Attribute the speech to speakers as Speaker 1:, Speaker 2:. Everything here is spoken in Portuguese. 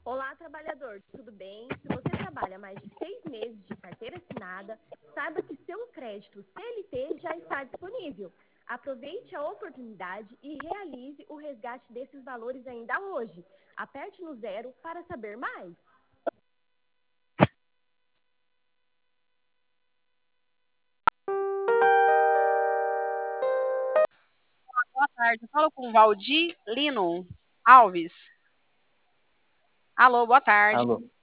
Speaker 1: Olá, trabalhador, tudo bem? Se você trabalha mais de 6 meses de carteira assinada, saiba que seu crédito CLT já está disponível. Aproveite a oportunidade e realize o resgate desses valores ainda hoje. Aperte no 0 para saber mais.
Speaker 2: Boa tarde, eu falo com o Valdir Lino Alves. Alô, boa tarde.
Speaker 3: Alô.